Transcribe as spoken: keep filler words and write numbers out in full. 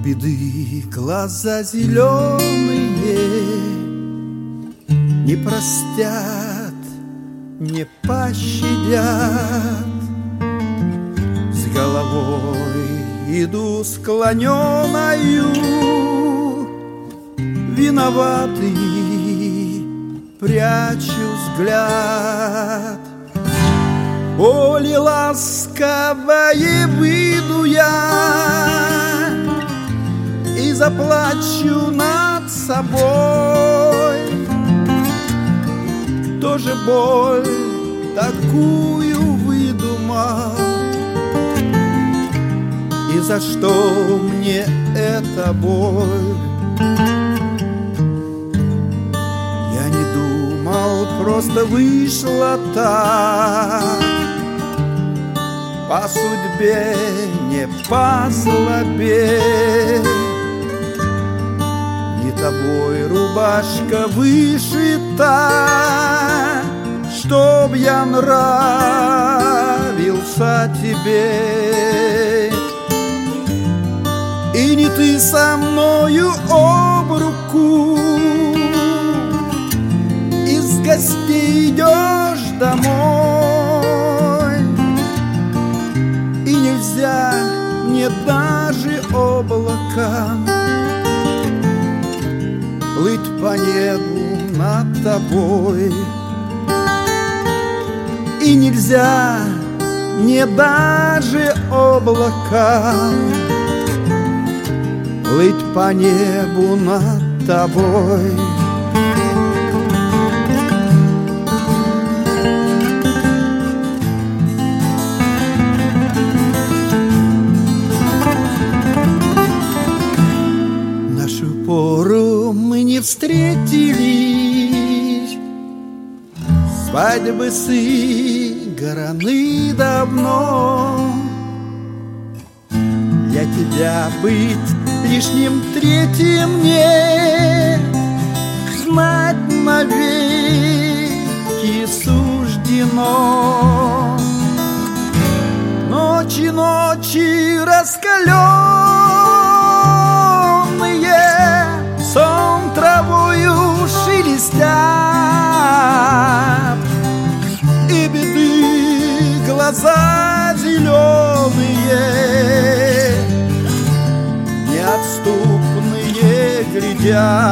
беды глаза зеленые не простят, не пощадят. С головой иду склоненою, виноватый, прячу взгляд. Поле ласковое выйду я и заплачу над собой. Кто же боль такую выдумал? И за что мне эта боль? Я не думал, просто вышло так. По судьбе, не по злобе. Не тобой рубашка вышита, чтоб я нравился тебе. И не ты со мною об руку из гостей идешь домой. И нельзя мне даже облакам плыть по небу над тобой. И нельзя мне даже облакам плыть по небу над тобой. Нашу пору мы не встретились, свадьбы сыграны давно. Для тебя быть лишним третьим мне знать навеки суждено. Ночи, ночи раскаленные сон травою шелестят, и беды глаза зеленые неотступные глядят.